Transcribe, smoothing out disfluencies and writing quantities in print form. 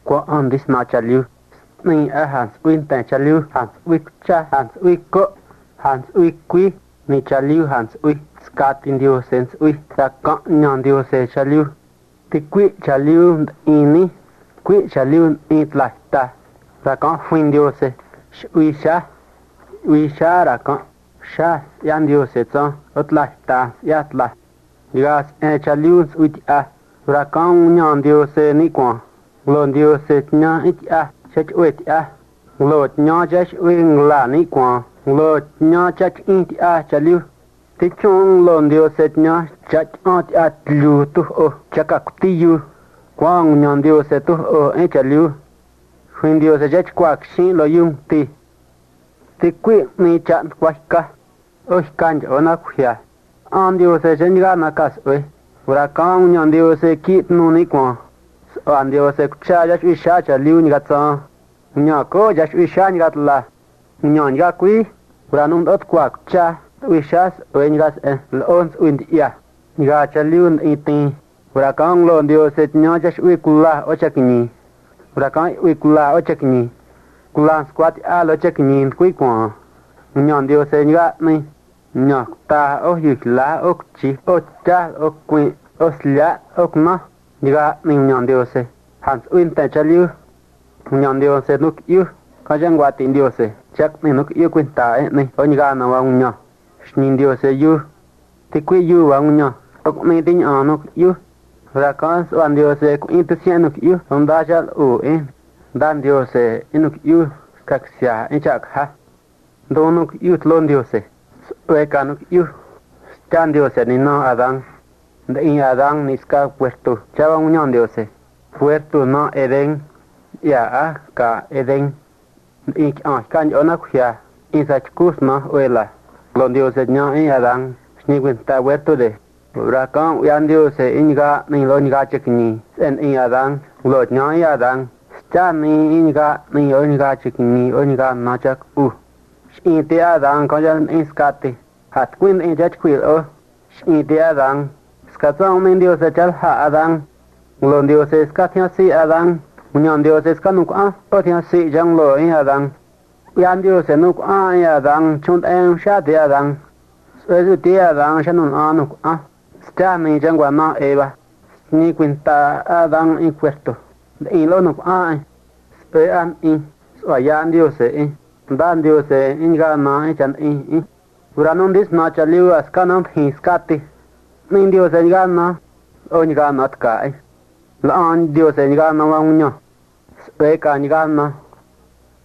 qua on this na chaliu ni a hans win ta chaliu hans wi cha hans wi ko hans wi qui ni chaliu hans wi skat in dio sense wi ta ka nyan dio se chaliu ti qui chaliu ini qui chaliu it la ta ra ka fin dio se wi sha ra ka sha yan dio se cha ot la ta ya la gas e chaliu wi a ra ka nyan dio se ni kwa lon dio se nya it a chach wet a lo nya chach wing la ni kwa lo nya chach it a chaliu ti chung lon dio se nya chach ot a lu tu o chaka ti yu kwang nyan dio se tu o e chaliu fin dio se chach kwak sin lo yung ti qui ni chan kwaka o kan ona khya an dio se chen ga na kas we ura kang nyan dio se kit nu ni kwa an dio se cha ja chi sha cha liu ni ga cha nya ko ja chi sha ni ga la nyan ga qui ura nung dot kwa cha wi sha we ni ga lon win ya ni ga cha liu ni ti ura kang lon dio se nya ja wi kula o cha ni ura kang wi kula o cha ni kula squat a lo cha ni qui kwa nyan dio se ni ga ni nya ta o yu la o chi o cha o qui o slia o ma ni ga ni nyan dio se hans win ta cha liu nyan dio se nuk yu ka jang wa tin dio se chak ni nuk yu quin ta ni o ni ga na wa nya shin dio se yu ti qui yu wa nya o ni tin a nuk yu ra ka swan dio se ku in tu sian nuk yu on da cha u in dan dio se inuk yu kak sia in chak ha do nuk yu tlon dio se we ka nuk yu chan dio se ni no adang de in adang ni ska puerto cha wa nyan dio se puerto no eden ya a ka eden in kan ona khya in sa chkus no wela lon dio se nya in adang ni kwin ta puerto de ra ka yan dio se in ga ni lo ni ga chek ni en in adang lo nya ya adang cha ni in ga ni o ni ga chek ni o ni ga na chak u in te adang ka jan in skate hat kwin in jach kwil o in te adang skatong min dio se chal ha adang lon dio se skatya si adang nyan dio se skanuk a o tia si jang lo in adang yan dio se nuk a ya adang chunt en sha de adang su te adang shanun a nuk a sta ni jang wa na eba ni kwinta adang in puerto in lo nuk a spe an in so yan dio se in dan dio se in ga na chan in uranon dis na chaliu askanam hi skati min dio se ga na o ni ga na ka la an dio se ni ga na wa nyo spe ka ni ga na